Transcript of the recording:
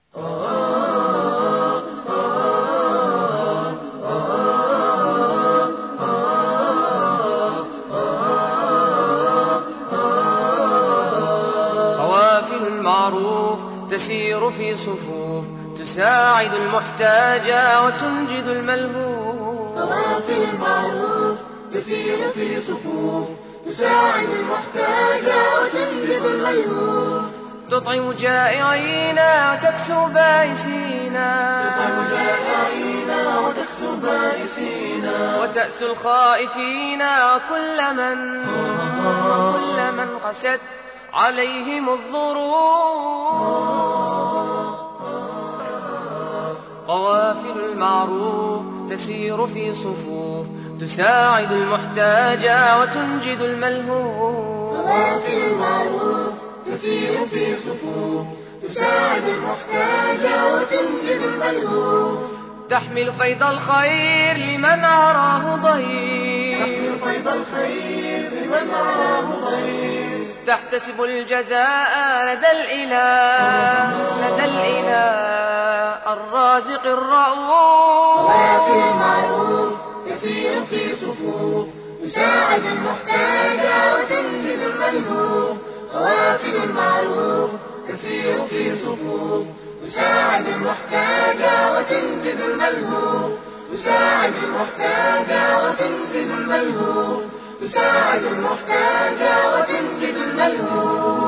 قوافل المعروف تسير في صفوف تساعد المحتاج وتنجد الملهوف. قوافل المعروف تسير في صفوف تساعد المحتاج وتنجد الملهوف. تطعم جائعين وتكسو بائسين وتأسو الخائفين وكل من قست عليهم الظروف. قوافل المعروف تسير في صفوف تساعد المحتاج وتنجد الملهوف. قوافل المعروف تسير في صفوف تساعد المحتاج وتنجد الملهوف. تحمل فيض الخير لمن عراه ضيق تحتسب الجزاء لدى الإله الرازق الرؤوف. قوافل المعروف تسير في صفوف تساعد المحتاج وتنجد الملهوف. قوافل المعروف تسير في صفوف تساعد المحتاج وتنجد الملهوف. تساعد المحتاج وتنجد الملهوف. تساعد المحتاج وتنجد الملهوف.